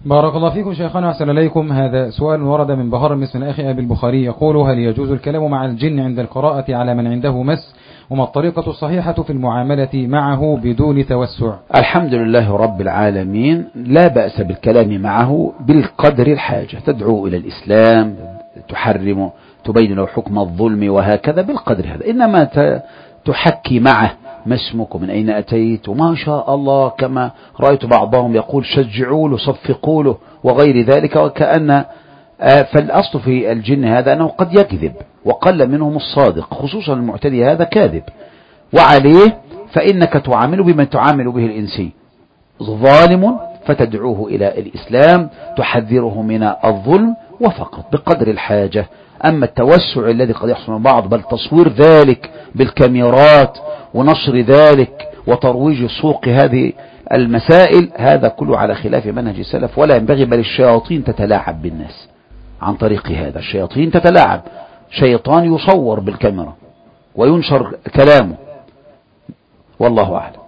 بارك الله فيكم شيخنا، أحسن إليكم. هذا سؤال ورد من بهار من أخي أبي البخاري، يقول: هل يجوز الكلام مع الجن عند القراءة على من عنده مس؟ وما الطريقة الصحيحة في المعاملة معه بدون توسع؟ الحمد لله رب العالمين، لا بأس بالكلام معه بالقدر الحاجة، تدعو إلى الإسلام، تحرم، تبين له حكم الظلم وهكذا بالقدر هذا. إنما تحكي معه ما اسمك ومن أين أتيت وما شاء الله، كما رأيت بعضهم يقول شجعوا له صفقوا له وغير ذلك، وكأن فالأصل في الجن هذا أنه قد يكذب، وقل منهم الصادق، خصوصا المعتدي هذا كاذب، وعليه فإنك تعامل بما تعامل به الإنسي، ظالم فتدعوه إلى الإسلام، تحذره من الظلم، وفقط بقدر الحاجة. أما التوسع الذي قد يحصل من بعض، بل تصوير ذلك بالكاميرات ونشر ذلك وترويج سوق هذه المسائل، هذا كله على خلاف منهج السلف، ولا ينبغي، بل الشياطين تتلاعب بالناس عن طريق هذا. الشياطين تتلاعب، شيطان يصور بالكاميرا وينشر كلامه، والله أعلم.